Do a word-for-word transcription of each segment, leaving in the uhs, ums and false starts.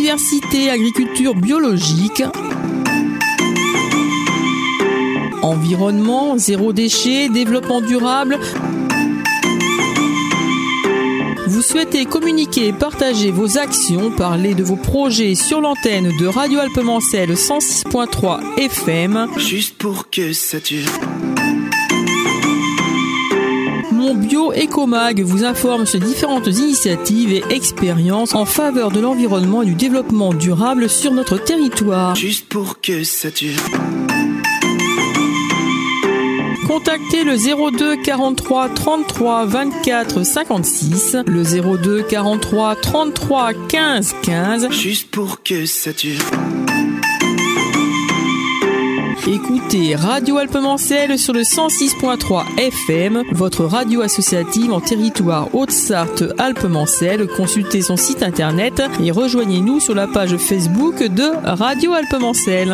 biodiversité, agriculture biologique, environnement, zéro déchet, développement durable. Vous souhaitez communiquer et partager vos actions, parler de vos projets sur l'antenne de Radio Alpemancel cent six point trois F M. Juste pour que ça dure. Mon Bio Ecomag vous informe sur différentes initiatives et expériences en faveur de l'environnement et du développement durable sur notre territoire. Juste pour que ça dure. Contactez le zéro deux quarante-trois trente-trois vingt-quatre cinquante-six, le zéro deux quarante-trois trente-trois quinze quinze. Juste pour que ça dure. Écoutez Radio Alpemancel sur le cent six point trois F M, votre radio associative en territoire Haute-Sarthe Alpemancel. Consultez son site internet et rejoignez-nous sur la page Facebook de Radio Alpemancel.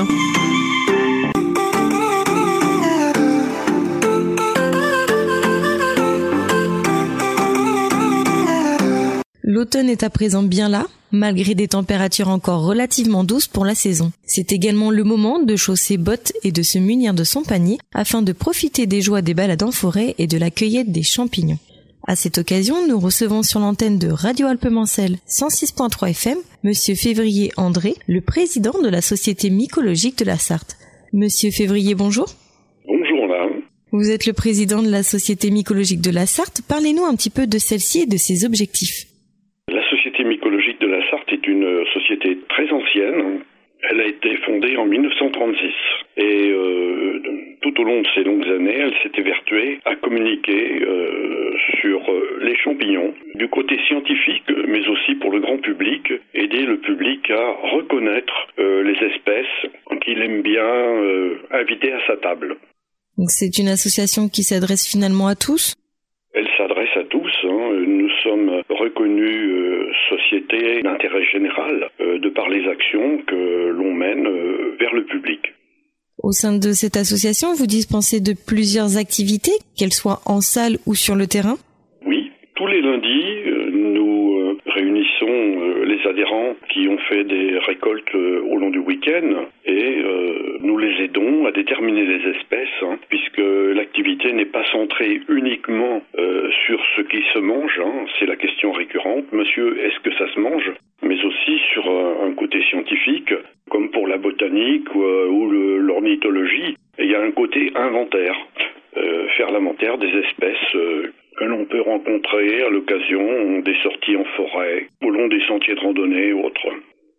L'automne est à présent bien là, malgré des températures encore relativement douces pour la saison. C'est également le moment de chausser bottes et de se munir de son panier afin de profiter des joies des balades en forêt et de la cueillette des champignons. À cette occasion, nous recevons sur l'antenne de Radio Alpemancel cent six point trois F M Monsieur Février André, le président de la Société mycologique de la Sarthe. Monsieur Février, bonjour. Bonjour madame. Vous êtes le président de la Société mycologique de la Sarthe. Parlez-nous un petit peu de celle-ci et de ses objectifs. La Société mycologique de la Sarthe est une société très ancienne. Elle a été fondée en mille neuf cent trente-six et euh, tout au long de ces longues années, elle s'est évertuée à communiquer euh, sur les champignons du côté scientifique, mais aussi pour le grand public, aider le public à reconnaître euh, les espèces qu'il aime bien euh, inviter à sa table. Donc c'est une association qui s'adresse finalement à tous ? Elle s'adresse à tous. Hein. Nous sommes reconnus euh, société d'intérêt général euh, de par les actions que l'on mène euh, vers le public. Au sein de cette association, vous dispensez de plusieurs activités, qu'elles soient en salle ou sur le terrain ? Oui, tous les lundis, euh, nous euh, réunissons euh, les adhérents qui ont fait des récoltes euh, au long du week-end et euh, nous les aidons à déterminer les espèces, hein, puisque l'activité n'est pas centrée uniquement euh, sur ce qui se mange, hein, c'est la question récurrente, monsieur, est-ce que ça se mange ? Mais aussi sur euh, un côté scientifique, comme pour la botanique ou, euh, ou le, l'ornithologie, et il y a un côté inventaire, euh, faire l'inventaire des espèces euh, que l'on peut rencontrer à l'occasion des sorties en forêt, au long des sentiers de randonnée ou autres.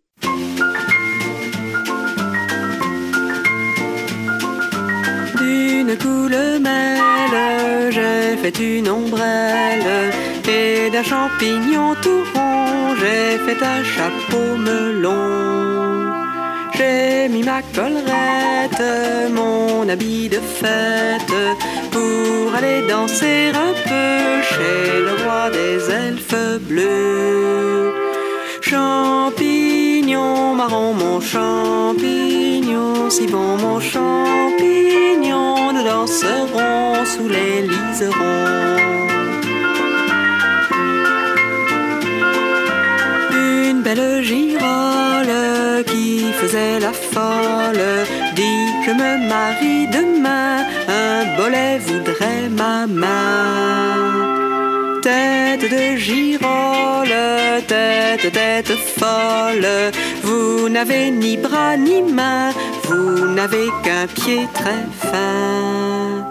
D'une coule mêle, j'ai fait une ombrelle, et d'un champignon tout rond, j'ai fait un chapeau melon. J'ai mis ma collerette, mon habit de fête, pour aller danser un peu chez le roi des elfes bleus. Champignon marron, mon champignon, si bon mon champignon, nous danserons sous les liserons. Une belle girole qui faisait la folle dit je me marie demain, un bolet voudrait ma main. Tête de girole, tête, tête folle, vous n'avez ni bras ni main, vous n'avez qu'un pied très fin.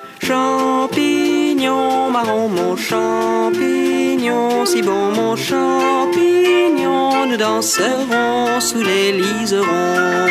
Champignon marron, mon champignon, si bon mon champignon, nous danserons sous les liserons.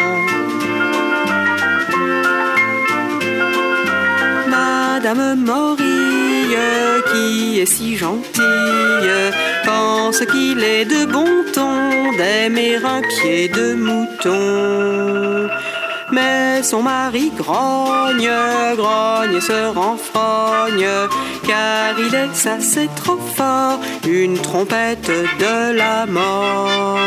Madame Morille, qui est si gentille, pense qu'il est de bon ton d'aimer un pied de mouton. Mais son mari grogne, grogne et se renfrogne, car il est, ça c'est trop fort, une trompette de la mort.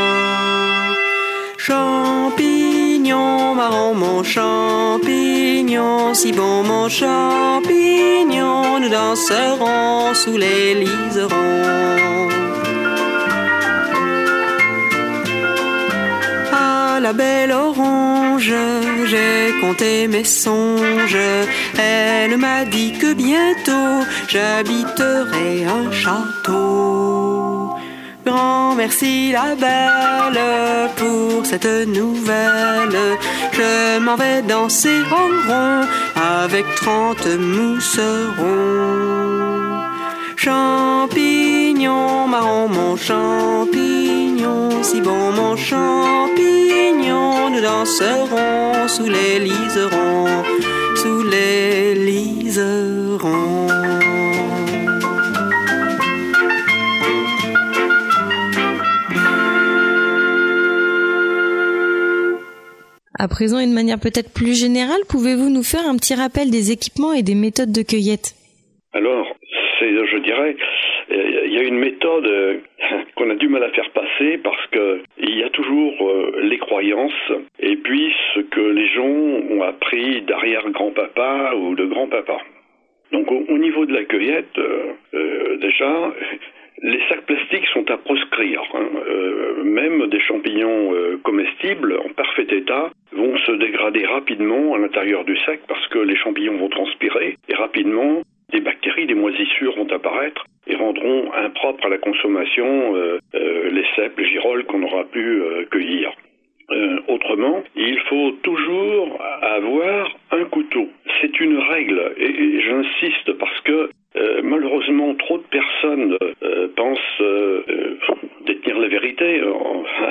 Champignon marron, mon champignon, si bon mon champignon, nous danserons sous les liserons. la belle orange, j'ai compté mes songes. Elle m'a dit que bientôt j'habiterai un château. Grand merci la belle pour cette nouvelle. Je m'en vais danser en rond avec trente mousserons. Champignon marron, mon champignon, si bon mon champignon, nous danserons sous les liserons, sous les liserons. À présent, une manière peut-être plus générale, pouvez-vous nous faire un petit rappel des équipements et des méthodes de cueillette ? Alors, c'est, je dirais, il y a une méthode qu'on a du mal à faire passer parce que il y a toujours les croyances et puis ce que les gens ont appris d'arrière-grand-papa ou de grand-papa. Donc, au, au niveau de la cueillette, euh, déjà, les sacs plastiques sont à proscrire. Hein. Euh, même des champignons euh, comestibles en parfait état vont se dégrader rapidement à l'intérieur du sac parce que les champignons vont transpirer et rapidement des bactéries, des moisissures vont apparaître et rendront impropres à la consommation euh, euh, les cèpes, les girolles qu'on aura pu euh, cueillir. Euh, autrement, il faut toujours avoir un couteau. C'est une règle et, et j'insiste parce que euh, malheureusement trop de personnes euh, pensent euh, euh, détenir la vérité, euh,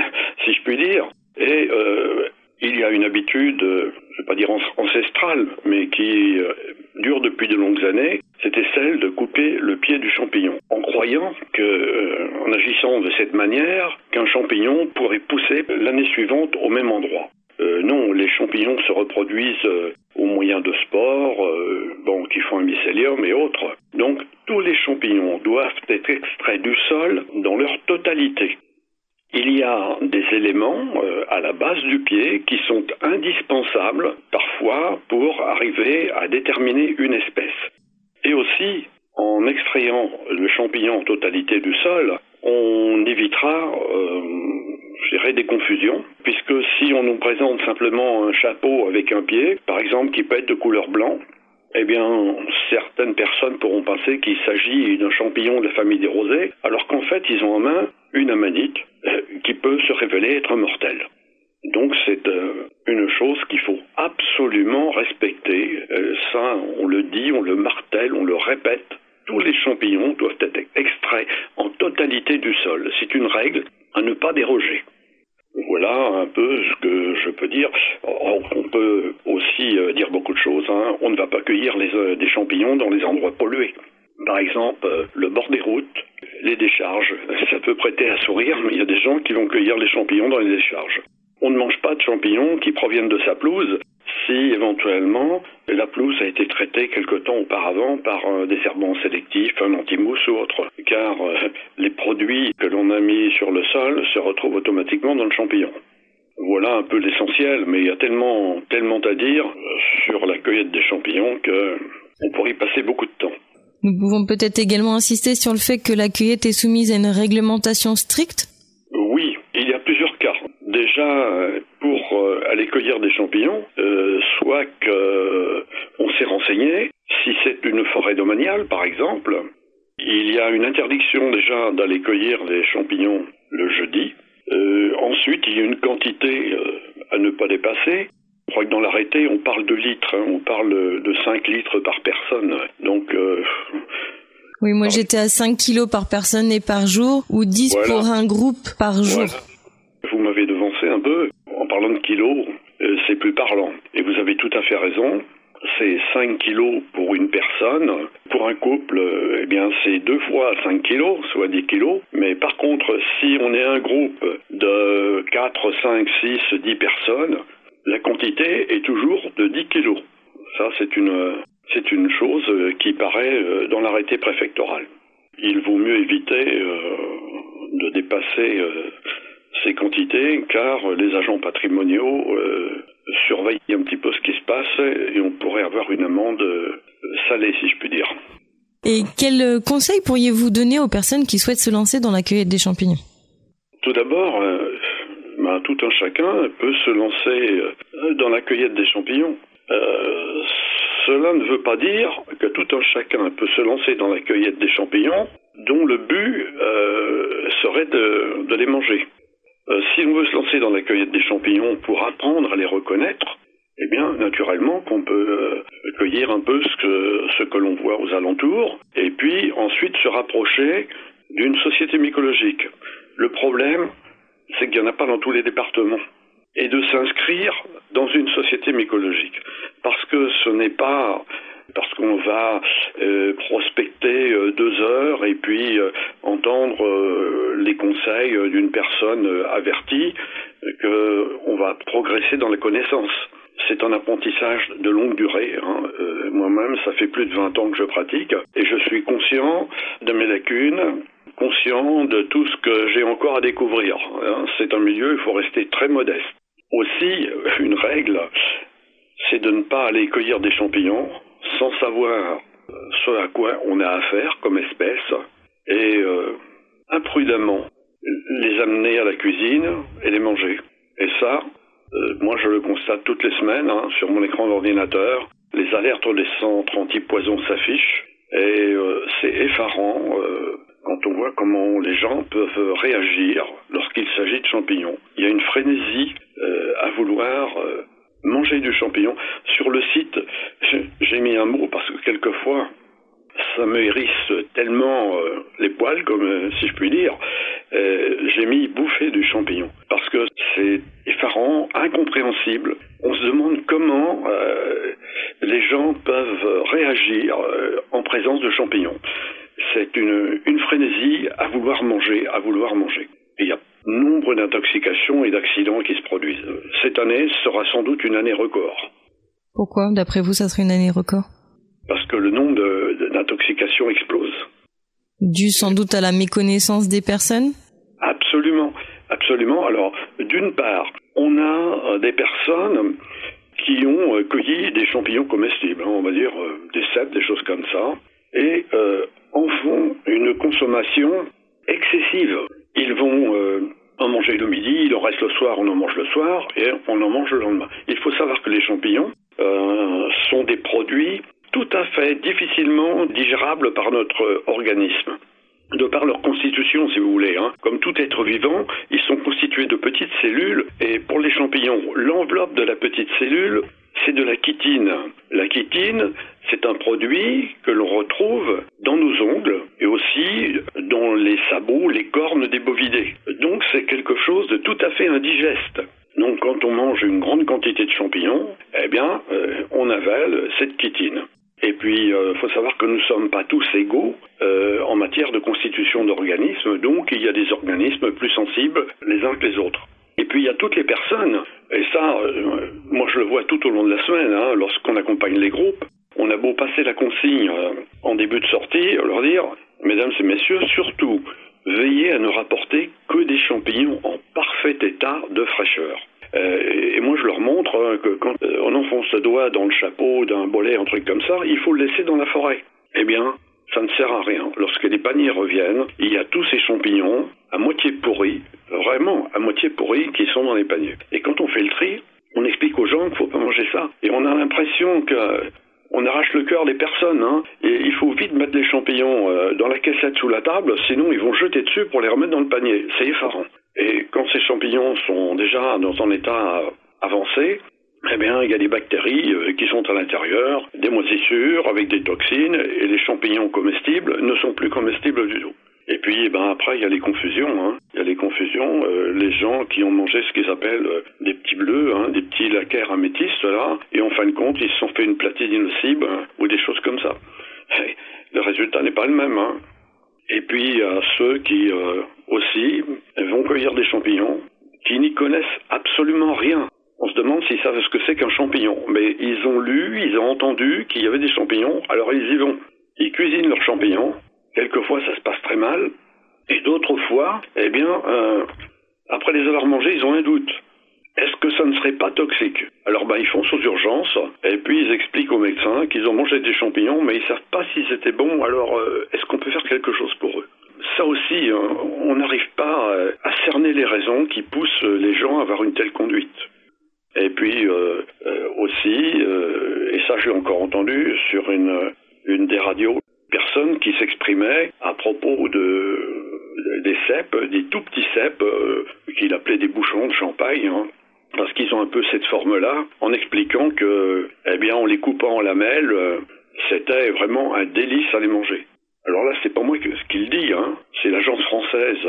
si je puis dire, et euh, il y a une habitude, euh, je ne vais pas dire ancestrale, mais qui euh, dure depuis de longues années, c'était celle de couper le pied du champignon, en croyant que, euh, en agissant de cette manière, qu'un champignon pourrait pousser l'année suivante au même endroit. Euh, non, les champignons se reproduisent euh, au moyen de spores, euh, bon, qui font un mycélium et autres. Donc, tous les champignons doivent être extraits du sol dans leur totalité. Il y a des éléments euh, à la base du pied qui sont indispensables, parfois, pour arriver à déterminer une espèce. Et aussi, en extrayant le champignon en totalité du sol, on évitera, euh, je dirais, des confusions, puisque si on nous présente simplement un chapeau avec un pied, par exemple, qui peut être de couleur blanc, eh bien, certaines personnes pourront penser qu'il s'agit d'un champignon de la famille des rosés, alors qu'en fait, ils ont en main une amanite euh, qui peut se révéler être mortelle. Donc, c'est euh, une chose qu'il faut absolument respecter. Euh, ça, on le dit, on le martèle, on le répète. Tous les champignons doivent être extraits en totalité du sol. C'est une règle à ne pas déroger. Voilà un peu ce que je peux dire. On peut aussi dire beaucoup de choses. Hein. On ne va pas cueillir les, des champignons dans les endroits pollués. Par exemple, le bord des routes, les décharges. Ça peut prêter à sourire, mais il y a des gens qui vont cueillir les champignons dans les décharges. On ne mange pas de champignons qui proviennent de sa pelouse si éventuellement la pelouse a été traitée quelque temps auparavant par un desherbant sélectif, un anti-mousse ou autre. Car euh, les produits que l'on a mis sur le sol se retrouvent automatiquement dans le champignon. Voilà un peu l'essentiel, mais il y a tellement, tellement à dire sur la cueillette des champignons qu'on pourrait y passer beaucoup de temps. Nous pouvons peut-être également insister sur le fait que la cueillette est soumise à une réglementation stricte ? Oui, il y a plusieurs cas. Déjà, pour aller cueillir des champignons, euh, soit qu'on s'est renseigné, si c'est une forêt domaniale par exemple, il y a une interdiction déjà d'aller cueillir les champignons le jeudi. Euh, ensuite, il y a une quantité euh, à ne pas dépasser. Je crois que dans l'arrêté, on parle de litres, hein, on parle de cinq litres par personne. Donc, euh, oui, moi j'étais à cinq kilos par personne et par jour, ou dix voilà. Pour un groupe par jour. Voilà. Vous m'avez devancé un peu. En parlant de kilos, euh, c'est plus parlant. Et vous avez tout à fait raison. C'est cinq kilos pour une personne. Pour un couple, euh, eh bien, c'est deux fois cinq kilos, soit dix kilos. Mais par contre, si on est un groupe de quatre, cinq, six, dix personnes, la quantité est toujours de dix kilos. Ça, c'est une, c'est une chose qui paraît dans l'arrêté préfectoral. Il vaut mieux éviter euh, de dépasser euh, ces quantités, car les agents patrimoniaux euh, surveillent un petit peu ce qui se passe et on pourrait avoir une amende salée, si je puis dire. Et quel conseil pourriez-vous donner aux personnes qui souhaitent se lancer dans la cueillette des champignons ? Tout d'abord, euh, ben, tout un chacun peut se lancer dans la cueillette des champignons. Euh, cela ne veut pas dire que tout un chacun peut se lancer dans la cueillette des champignons dont le but euh, serait de, de les manger. Euh, si on veut se lancer dans la cueillette des champignons pour apprendre à les reconnaître, eh bien, naturellement qu'on peut euh, cueillir un peu ce que, ce que l'on voit aux alentours, et puis ensuite se rapprocher d'une société mycologique. Le problème, c'est qu'il n'y en a pas dans tous les départements. Et de s'inscrire dans une société mycologique. Parce que ce n'est pas parce qu'on va euh, prospecter euh, deux heures et puis euh, entendre euh, les conseils d'une personne euh, avertie euh, qu'on va progresser dans la connaissance. C'est un apprentissage de longue durée. Hein. Euh, moi-même, ça fait plus de vingt ans que je pratique et je suis conscient de mes lacunes, conscient de tout ce que j'ai encore à découvrir. Hein. C'est un milieu, il faut rester très modeste. Aussi, une règle, c'est de ne pas aller cueillir des champignons sans savoir ce à quoi on a affaire comme espèce et euh, imprudemment les amener à la cuisine et les manger. Et ça, euh, moi je le constate toutes les semaines hein, sur mon écran d'ordinateur. Les alertes des centres anti-poison s'affichent et euh, c'est effarant euh, quand on voit comment les gens peuvent réagir lorsqu'il s'agit de champignons. Il y a une frénésie euh, à vouloir euh, manger du champignon. Sur le site, j'ai mis un mot parce que quelquefois, ça me hérisse tellement euh, les poils, comme euh, si je puis dire. Euh, j'ai mis bouffer du champignon parce que c'est effarant, incompréhensible. On se demande comment euh, les gens peuvent réagir euh, en présence de champignons. C'est une, une frénésie à vouloir manger, à vouloir manger. Et il y a nombre d'intoxications et d'accidents qui se produisent. Cette année sera sans doute une année record. Pourquoi, d'après vous, ça serait une année record ? Parce que le nombre de, de, d'intoxications explose. Dû sans doute à la méconnaissance des personnes ? Absolument, absolument. Alors, d'une part, on a des personnes qui ont cueilli des champignons comestibles, hein, on va dire des cèpes, des choses comme ça, et euh, en font une consommation excessive. Ils vont euh, en manger le midi, il en reste le soir, on en mange le soir, et on en mange le lendemain. Il faut savoir que les champignons euh, sont des produits tout à fait difficilement digérables par notre organisme. De par leur constitution, si vous voulez, hein. Comme tout être vivant, ils sont constitués de petites cellules, et pour les champignons, l'enveloppe de la petite cellule, c'est de la chitine. La chitine, c'est un produit que l'on retrouve dans nos ongles et aussi dans les sabots, les cornes des bovidés. Donc c'est quelque chose de tout à fait indigeste. Donc quand on mange une grande quantité de champignons, eh bien, euh, on avale cette chitine. Et puis, il euh, faut savoir que nous ne sommes pas tous égaux euh, en matière de constitution d'organismes, donc il y a des organismes plus sensibles les uns que les autres. Et puis il y a toutes les personnes, et ça, euh, moi je le vois tout au long de la semaine, hein, lorsqu'on accompagne les groupes, on a beau passer la consigne euh, en début de sortie, leur dire, mesdames et messieurs, surtout, veillez à ne rapporter que des champignons en parfait état de fraîcheur. Euh, et moi je leur montre hein, que quand euh, on enfonce le doigt dans le chapeau d'un bolet, un truc comme ça, il faut le laisser dans la forêt. Eh bien, ça ne sert à rien. Lorsque les paniers reviennent, il y a tous ces champignons à moitié pourris, vraiment à moitié pourris, qui sont dans les paniers. Et quand on fait le tri, on explique aux gens qu'il ne faut pas manger ça. Et on a l'impression que on arrache le cœur des personnes. Hein. Et il faut vite mettre les champignons euh, dans la caissette sous la table, sinon ils vont jeter dessus pour les remettre dans le panier. C'est effarant. Et quand ces champignons sont déjà dans un état avancé, eh bien, il y a des bactéries euh, qui sont à l'intérieur, des moisissures avec des toxines, et les champignons comestibles ne sont plus comestibles du tout. Et puis, eh ben, après, il y a les confusions. Hein. Il y a les confusions, euh, les gens qui ont mangé ce qu'ils appellent euh, des petits bleus, hein, des petits laquaires améthystes, là, et en fin de compte, ils se sont fait une platine cible, hein, ou des choses comme ça. Et le résultat n'est pas le même, hein. Et puis, il y a ceux qui, euh, aussi, vont cueillir des champignons, qui n'y connaissent absolument rien. On se demande s'ils savent ce que c'est qu'un champignon. Mais ils ont lu, ils ont entendu qu'il y avait des champignons, alors ils y vont. Ils cuisinent leurs champignons. Quelquefois, ça se passe très mal. Et d'autres fois, eh bien, euh, après les avoir mangés, ils ont un doute. Est-ce que ça ne serait pas toxique? Alors, ben, ils foncent aux urgences, et puis ils expliquent aux médecins qu'ils ont mangé des champignons, mais ils ne savent pas si c'était bon, alors euh, est-ce qu'on peut faire quelque chose pour eux? ça aussi, on n'arrive pas à cerner les raisons qui poussent les gens à avoir une telle conduite. Et puis euh, euh, aussi, euh, et ça j'ai encore entendu sur une, une des radios, personne qui s'exprimait à propos de, des cèpes, des tout petits cèpes euh, qu'il appelait des bouchons de champagne, hein, parce qu'ils ont un peu cette forme-là, en expliquant que, eh bien, en les coupant en lamelles, euh, c'était vraiment un délice à les manger. Alors là, c'est pas moi qui le dis, hein, c'est l'Agence française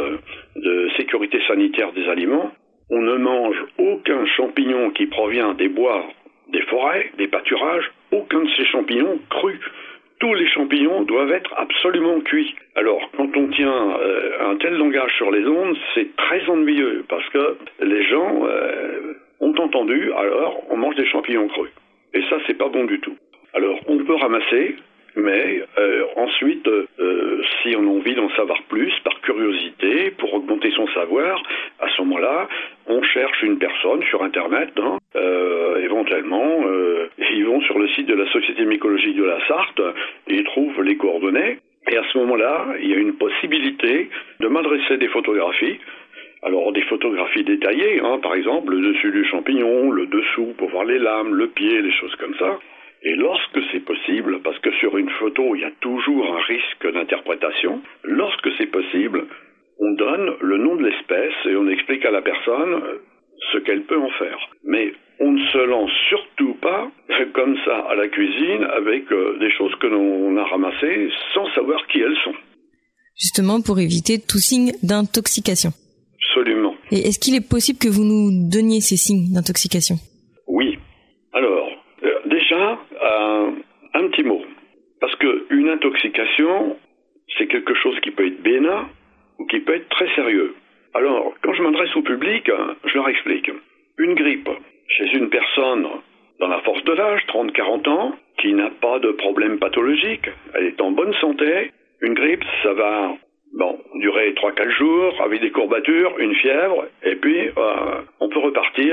de sécurité sanitaire des aliments. On ne mange aucun champignon qui provient des bois, des forêts, des pâturages, aucun de ces champignons crus. Tous les champignons doivent être absolument cuits. Alors, quand on tient euh, un tel langage sur les ondes, c'est très ennuyeux, parce que les gens euh, ont entendu, alors on mange des champignons crus. Et ça, c'est pas bon du tout. Alors, on peut ramasser, mais euh, ensuite, euh, si on a envie d'en savoir plus, par curiosité, pour augmenter son savoir, à ce moment-là, on cherche une personne sur Internet, hein, euh, éventuellement, euh, ils vont sur le site de la Société mycologique de la Sarthe, et ils trouvent les coordonnées, et à ce moment-là, il y a une possibilité de m'adresser des photographies. Alors, des photographies détaillées, hein, par exemple, le dessus du champignon, le dessous pour voir les lames, le pied, les choses comme ça. Et lorsque c'est possible, parce que sur une photo, il y a toujours un risque d'interprétation, lorsque c'est possible, on donne le nom de l'espèce et on explique à la personne ce qu'elle peut en faire. Mais on ne se lance surtout pas comme ça à la cuisine avec euh, des choses que l'on a ramassées sans savoir qui elles sont. Justement pour éviter tout signe d'intoxication. Absolument. Et est-ce qu'il est possible que vous nous donniez ces signes d'intoxication ? Oui. Alors, euh, déjà, euh, un petit mot. Parce qu'une intoxication, c'est quelque chose qui peut être bénin ou qui peut être très sérieux. Alors, quand je m'adresse au public, je leur explique. Une grippe chez une personne dans la force de l'âge, trente à quarante ans, qui n'a pas de problème pathologique, elle est en bonne santé, une grippe, ça va bon, durer trois à quatre jours, avec des courbatures, une fièvre, et puis euh, on peut repartir.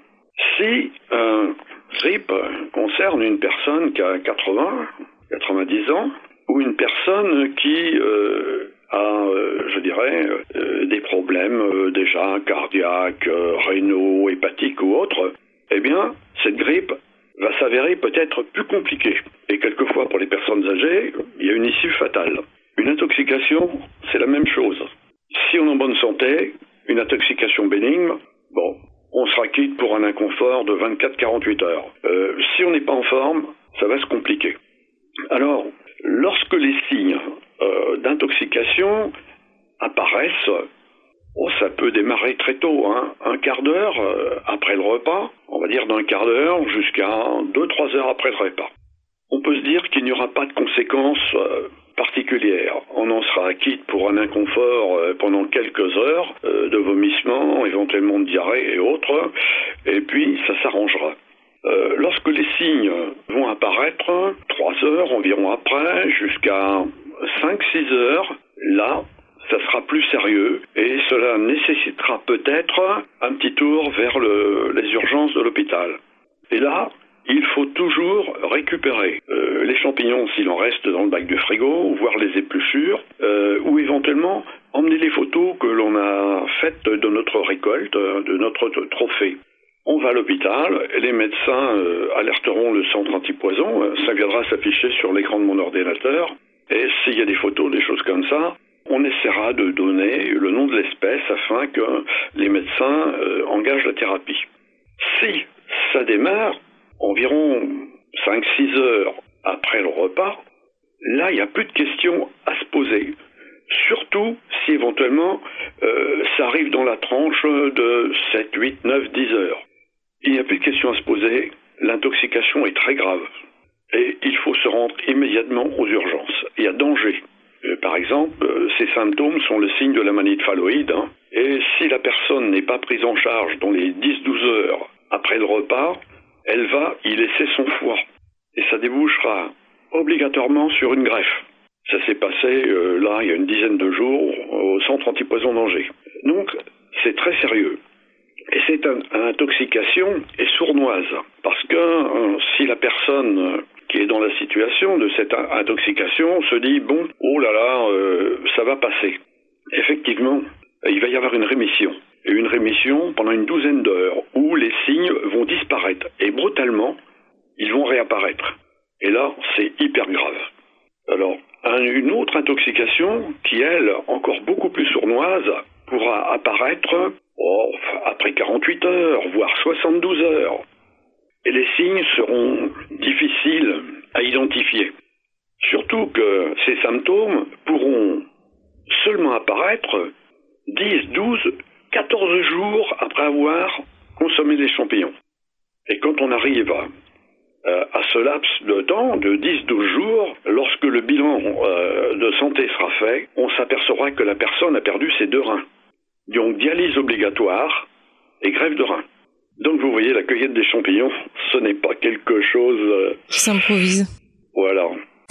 Si une grippe concerne une personne qui a quatre-vingts, quatre-vingt-dix ans, ou une personne qui euh, a, euh, je dirais, euh, des problèmes euh, déjà cardiaques, euh, rénaux, hépatiques ou autres, eh bien, cette grippe va s'avérer peut-être plus compliquée. Et quelquefois, pour les personnes âgées, il y a une issue fatale. Une intoxication, c'est la même chose. Si on est en bonne santé, une intoxication bénigne, bon, on sera quitte pour un inconfort de vingt-quatre à quarante-huit heures. Euh, si on n'est pas en forme, ça va se compliquer. Alors, lorsque les signes euh, d'intoxication apparaissent, oh, ça peut démarrer très tôt, hein, un quart d'heure euh, après le repas, on va dire d'un quart d'heure jusqu'à deux à trois heures après le repas. On peut se dire qu'il n'y aura pas de conséquences euh, particulières. On en sera quitte pour un inconfort euh, pendant quelques heures euh, de vomissement, éventuellement de diarrhée et autres, et puis ça s'arrangera. Euh, lorsque les signes vont apparaître, trois heures environ après, jusqu'à cinq à six heures, là, ça sera plus sérieux et cela nécessitera peut-être un petit tour vers le, les urgences de l'hôpital. Et là, il faut toujours récupérer euh, les champignons s'il en reste dans le bac du frigo, voire les épluchures, euh, ou éventuellement emmener les photos que l'on a faites de notre récolte, de notre trophée. On va à l'hôpital, et les médecins euh, alerteront le centre antipoison, ça viendra s'afficher sur l'écran de mon ordinateur, et s'il y a des photos, des choses comme ça, on essaiera de donner le nom de l'espèce afin que les médecins euh, engagent la thérapie. Si ça démarre environ cinq à six heures après le repas, là, il n'y a plus de questions à se poser. Surtout si éventuellement euh, ça arrive dans la tranche de sept, huit, neuf, dix heures. Il n'y a plus de questions à se poser, l'intoxication est très grave et il faut se rendre immédiatement aux urgences. Il y a danger. Euh, par exemple, euh, ces symptômes sont le signe de la manite phalloïde, hein, et si la personne n'est pas prise en charge dans les dix à douze heures après le repas, elle va y laisser son foie et ça débouchera obligatoirement sur une greffe. Ça s'est passé euh, là il y a une dizaine de jours au centre antipoison d'Angers. Donc c'est très sérieux. Et cette in- intoxication est sournoise parce que euh, si la personne euh, qui est dans la situation de cette in- intoxication se dit bon, oh là là, euh, ça va passer. effectivement, il va y avoir une rémission. Et une rémission pendant une douzaine d'heures où les signes vont disparaître. Et brutalement, ils vont réapparaître. Et là, c'est hyper grave. Alors, une autre intoxication qui, elle, encore beaucoup plus sournoise, pourra apparaître oh, après quarante-huit heures, voire soixante-douze heures. Et les signes seront difficiles à identifier. Surtout que ces symptômes pourront seulement apparaître dix, douze, quatorze jours après avoir consommé les champignons. Et quand on arrive à, à ce laps de temps de dix, douze jours, lorsque le bilan euh, de santé sera fait, on s'apercevra que la personne a perdu ses deux reins. Donc dialyse obligatoire et greffe de rein. Donc vous voyez, la cueillette des champignons, ce n'est pas quelque chose... Euh... qui s'improvise. Voilà.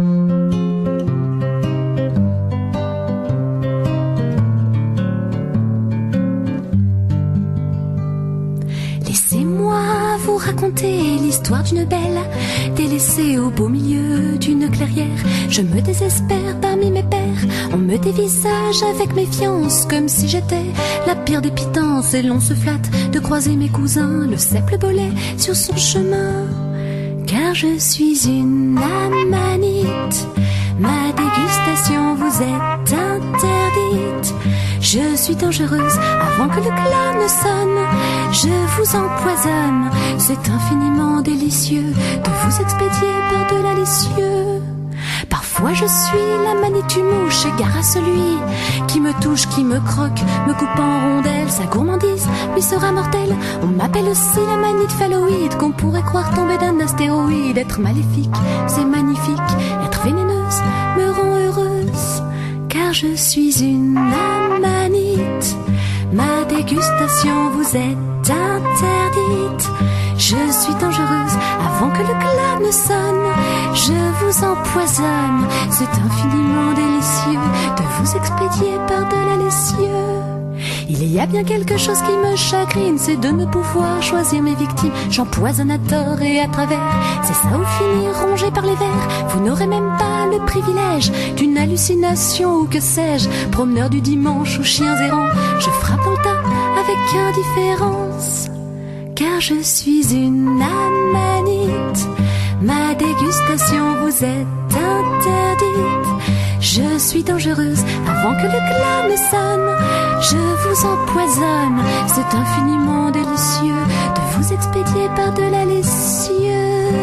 Laissez-moi vous raconter l'histoire d'une belle délaissée au beau milieu d'une clairière. Je me désespère parmi mes pères, on me dévisage avec méfiance comme si j'étais la pire des pitances. Et l'on se flatte de croiser mes cousins, le cèpe, le bolet sur son chemin. Car je suis une amanite, ma dégustation vous est interdite. Je suis dangereuse avant que le glas ne sonne. Je vous empoisonne, c'est infiniment délicieux de vous expédier par-delà les cieux. Parfois je suis la manitue mouche, égare à celui qui me touche, qui me croque, me coupe en rondelles. Sa gourmandise lui sera mortelle. On m'appelle aussi la manite phalloïde, qu'on pourrait croire tomber d'un astéroïde. Être maléfique, c'est magnifique, être vénéneuse me rend heureuse. Car je suis une amanite, ma dégustation vous est interdite. Je suis dangereuse avant que le glas ne sonne. Je vous empoisonne, c'est infiniment délicieux de vous expédier par-delà les cieux. Il y a bien quelque chose qui me chagrine, c'est de ne pouvoir choisir mes victimes. J'empoisonne à tort et à travers, c'est ça ou finir rongé par les vers. Vous n'aurez même pas le privilège d'une hallucination ou que sais-je, promeneur du dimanche ou chiens errants. Je frappe dans le tas avec indifférence, car je suis une amanite, ma dégustation vous est interdite. Je suis dangereuse avant que le glas ne sonne. Je vous empoisonne, c'est infiniment délicieux de vous expédier par-delà les cieux.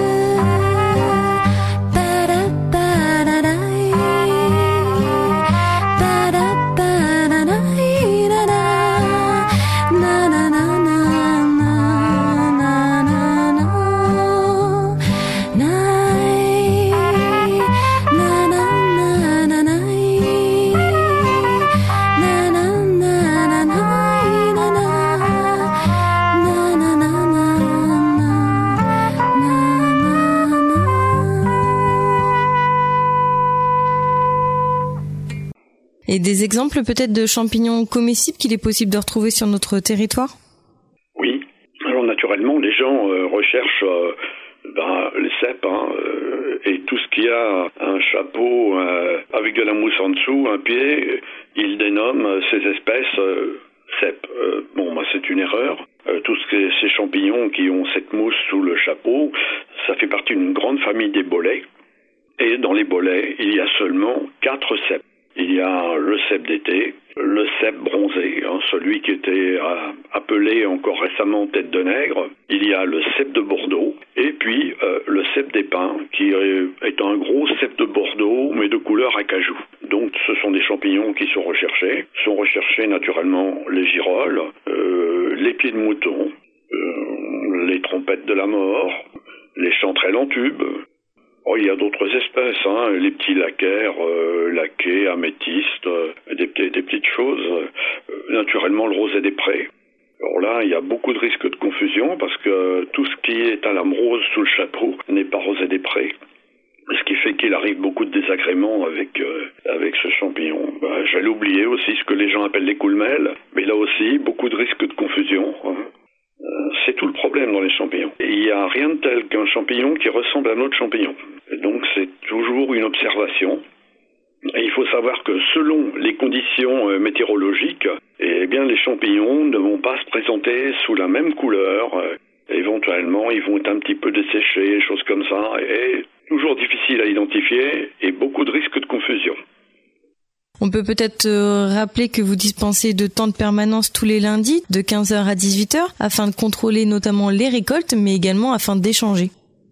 Et des exemples peut-être de champignons comestibles qu'il est possible de retrouver sur notre territoire ? Oui. Alors naturellement, les gens euh, recherchent euh, ben, les cèpes hein, euh, et tout ce qui a un chapeau euh, avec de la mousse en dessous, un pied, ils dénomment ces espèces euh, cèpes. Euh, bon, ben, c'est une erreur. Euh, tous ces, ces champignons qui ont cette mousse sous le chapeau, ça fait partie d'une grande famille des bolets. Et dans les bolets, il y a seulement quatre cèpes. Il y a le cèpe d'été, le cèpe bronzé, hein, celui qui était euh, appelé encore récemment tête de nègre. Il y a le cèpe de Bordeaux et puis euh, le cèpe des pins qui est un gros cèpe de Bordeaux mais de couleur acajou. Donc ce sont des champignons qui sont recherchés. Sont recherchés naturellement les girolles, euh, les pieds de mouton, euh, les trompettes de la mort, les chanterelles en tube. Oh, il y a d'autres espèces, hein, les petits laquaires, euh, laquais, améthystes, euh, des, des petites choses. Euh, naturellement, le rosé des prés. Alors là, il y a beaucoup de risques de confusion parce que tout ce qui est à l'âme rose sous le chapeau n'est pas rosé des prés. Ce qui fait qu'il arrive beaucoup de désagréments avec euh, avec ce champignon. Ben, j'allais oublier aussi ce que les gens appellent les coulmelles, mais là aussi, beaucoup de risques de confusion. Hein. C'est tout le problème dans les champignons. Et il n'y a rien de tel qu'un champignon qui ressemble à un autre champignon. Et donc c'est toujours une observation. Et il faut savoir que selon les conditions euh, météorologiques, eh bien, les champignons ne vont pas se présenter sous la même couleur. Euh, éventuellement, ils vont être un petit peu desséchés, choses comme ça, et toujours difficile à identifier et beaucoup de risques de confusion. On peut peut-être euh, rappeler que vous dispensez de temps de permanence tous les lundis de quinze heures à dix-huit heures afin de contrôler notamment les récoltes, mais également afin d'échanger.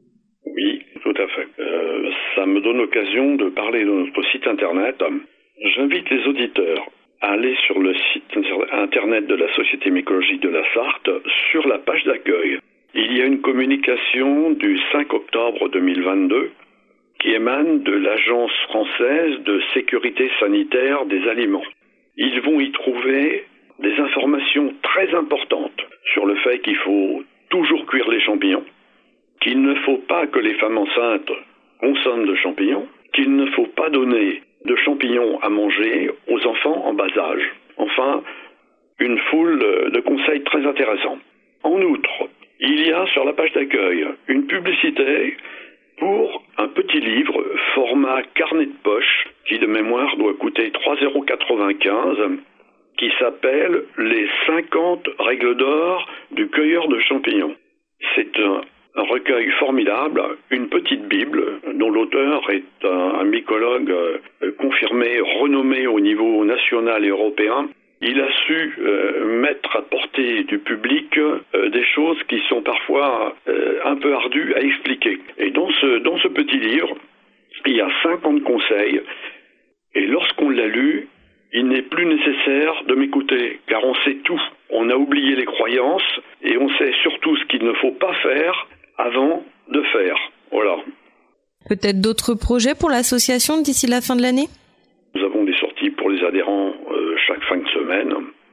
Oui, tout à fait. Euh, ça me donne l'occasion de parler de notre site internet. J'invite les auditeurs à aller sur le site internet de la Société mycologique de la Sarthe sur la page d'accueil. Il y a une communication du cinq octobre deux mille vingt-deux qui émane de l'Agence française de sécurité sanitaire des aliments. Ils vont y trouver des informations très importantes sur le fait qu'il faut toujours cuire les champignons, qu'il ne faut pas que les femmes enceintes consomment de champignons, qu'il ne faut pas donner de champignons à manger aux enfants en bas âge. Enfin, une foule de conseils très intéressants. En outre, il y a sur la page d'accueil une publicité pour un petit livre format carnet de poche qui de mémoire doit coûter trois euros quatre-vingt-quinze qui s'appelle « Les cinquante règles d'or du cueilleur de champignons ». C'est un, un recueil formidable, une petite bible dont l'auteur est un, un mycologue euh, confirmé, renommé au niveau national et européen. Il a su euh, mettre à portée du public euh, des choses qui sont parfois euh, un peu ardues à expliquer. Et dans ce, dans ce petit livre, il y a cinquante conseils. Et lorsqu'on l'a lu, il n'est plus nécessaire de m'écouter, car on sait tout. On a oublié les croyances et on sait surtout ce qu'il ne faut pas faire avant de faire. Voilà. Peut-être d'autres projets pour l'association d'ici la fin de l'année ? Nous avons des sorties pour les adhérents euh, chaque fin de semaine.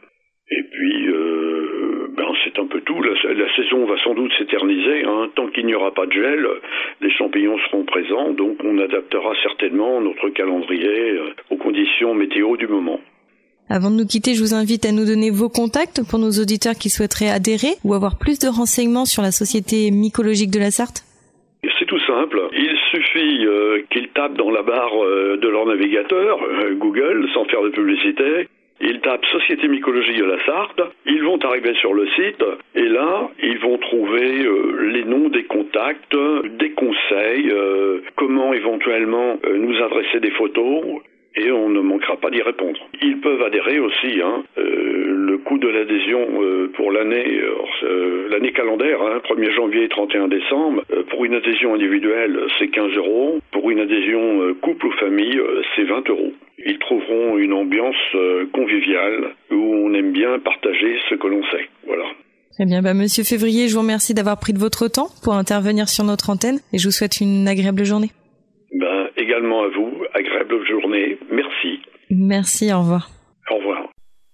Et puis, euh, ben c'est un peu tout. La, la saison va sans doute s'éterniser. Hein. Tant qu'il n'y aura pas de gel, les champignons seront présents. Donc, on adaptera certainement notre calendrier euh, aux conditions météo du moment. Avant de nous quitter, je vous invite à nous donner vos contacts pour nos auditeurs qui souhaiteraient adhérer ou avoir plus de renseignements sur la Société mycologique de la Sarthe. C'est tout simple. Il suffit euh, qu'ils tapent dans la barre euh, de leur navigateur, euh, Google, sans faire de publicité. Ils tapent Société mycologique de la Sarthe. Ils vont arriver sur le site et là, ils vont trouver euh, les noms des contacts, des conseils, euh, comment éventuellement euh, nous adresser des photos. Et on ne manquera pas d'y répondre. Ils peuvent adhérer aussi. Hein. Euh, le coût de l'adhésion euh, pour l'année euh, l'année calendaire, hein, premier janvier et trente et un décembre, euh, pour une adhésion individuelle, c'est quinze euros. Pour une adhésion euh, couple ou famille, euh, c'est vingt euros. Ils trouveront une ambiance euh, conviviale où on aime bien partager ce que l'on sait. Voilà. Très bien. Bah, Monsieur Février, je vous remercie d'avoir pris de votre temps pour intervenir sur notre antenne et je vous souhaite une agréable journée. Ben, également à vous, agréable journée. Merci. Merci, au revoir. Au revoir.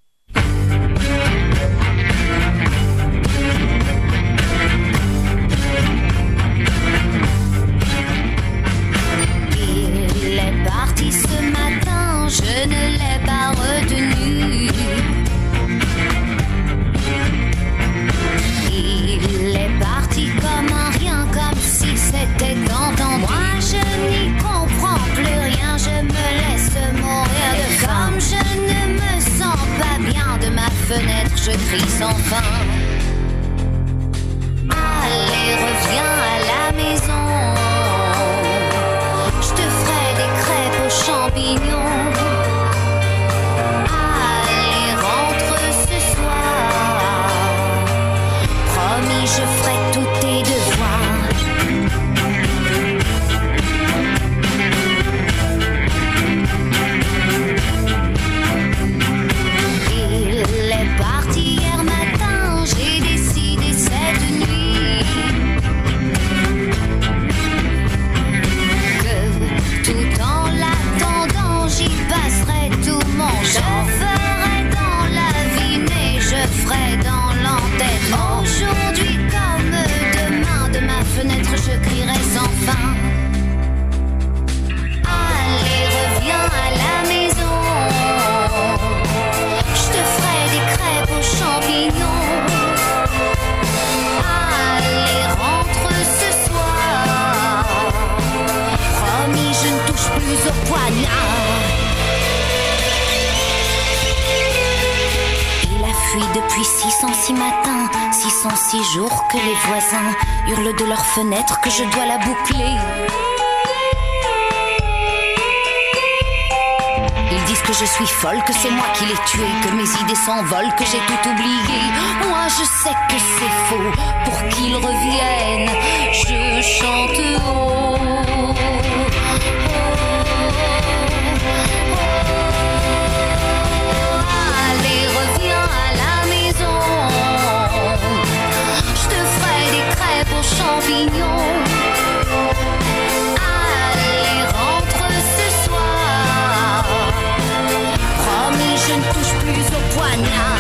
Il est parti ce matin, je ne l'ai pas retenu. Il est parti comme un rien, comme si c'était entendu. Moi je n'y comprends plus rien, je me laisse mourir de faim. Comme je ne me sens pas bien de ma fenêtre, je crie sans fin. Allez, reviens à la maison, je te ferai des crêpes aux champignons. Allez, rentre ce soir, promis, je ferai tous tes devoirs. Il est parti hier matin, j'ai décidé cette nuit que tout en l'attendant, j'y passerai tout mon temps. Je ferai dans la vie, mais je ferai dans l'entêtement. Aujourd'hui comme demain, de ma fenêtre, je crierai sans fin. Allez, reviens à la maison, je te ferai des crêpes aux champignons. Allez, rentre ce soir, promis, je ne touche plus au poignard. Depuis six cent six matins, six cent six jours que les voisins hurlent de leurs fenêtres que je dois la boucler. Ils disent que je suis folle, que c'est moi qui l'ai tué, que mes idées s'envolent, que j'ai tout oublié. Moi je sais que c'est faux, pour qu'ils reviennent, je chante haut. Allez, reviens à la maison, je te ferai des crêpes aux champignons. Allez, rentre ce soir, promis, je ne touche plus au poignard.